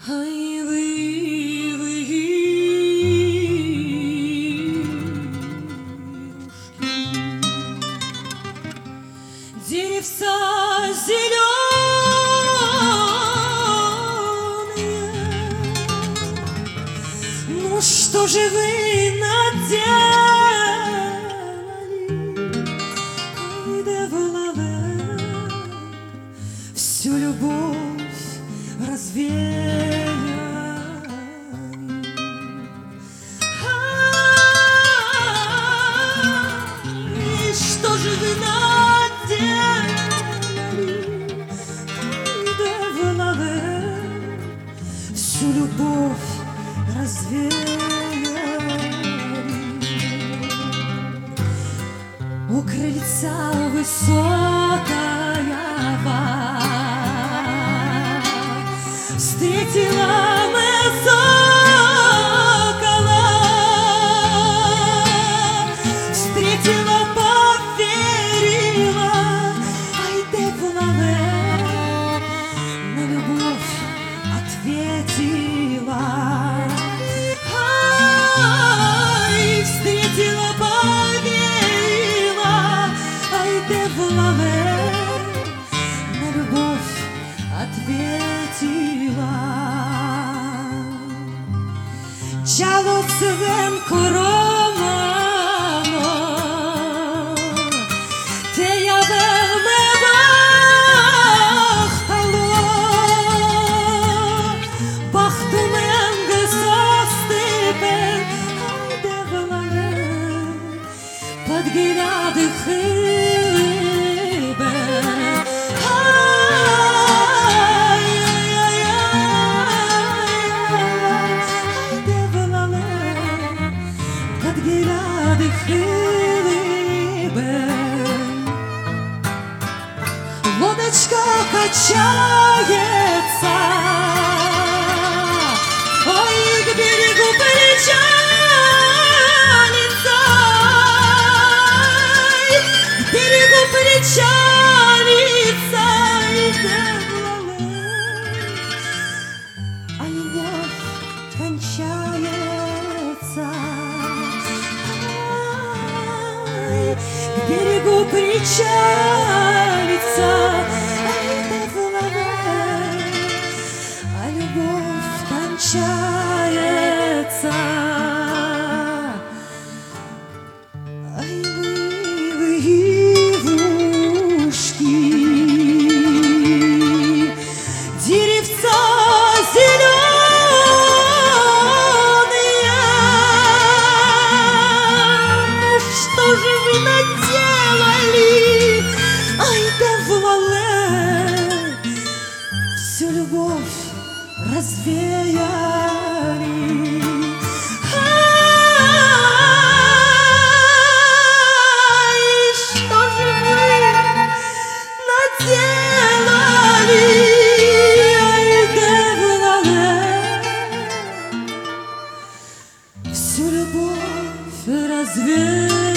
Ай, вы, деревца зеленые, ну что же вы наделали? Ай, да в лаве всю любовь развеяли. Ай, что же вы наделали? Ай, да в лаве всю любовь развеяли. У крыльца высокая встретила мы сокола, встретила, поверила, ай, де в лаве на любовь ответила. Ай, встретила, поверила, ай, де в лаве на любовь ответила. Чало цвенко романо, те я вельми бахтало, бахту менге состипен, ай, де в лаве под гряди хибен. Лодочка качается, ой, к берегу причалится, к берегу причалится, и де в лаве, а любовь кончается. К берегу причалится, ай, де в лаве, а любовь кончается. Ай, вы, ивушки, деревца зеленые, ну что же вы наделали? Ай, де в лаве всю любовь развеяли. Ай, что же вы наделали? Ай, де в лаве всю любовь развеяли.